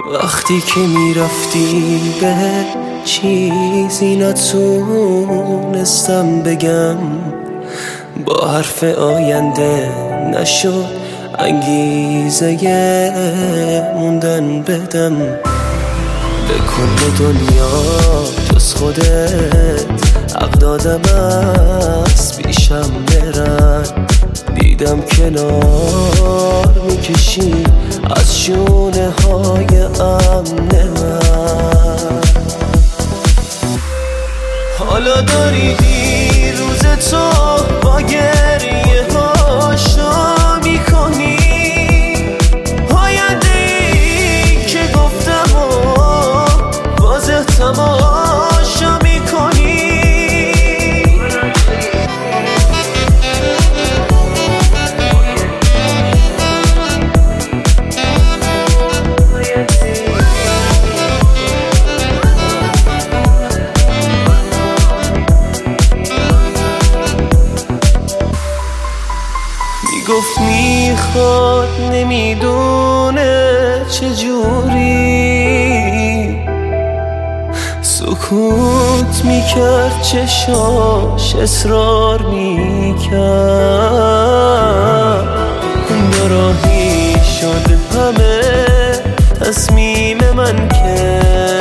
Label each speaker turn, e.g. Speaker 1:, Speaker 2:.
Speaker 1: وقتی که میرفتی به چیزی نتونستم بگم، با حرف آینده نشد انگیزه موندن بدم. به کل دنیا جز خودت حق دادم از پیشم برن. دیدم کنار میکشی از شونه های امن من. حالا داری دیروز تو با گریه هاشو میکنی، آینده ای که گفتم و بازه تماشا میکنی. گفت میخواد نمیدونه چجوری، سکوت میکرد چشاش اصرار میکرد. ناراحی شد همه تصمیم من که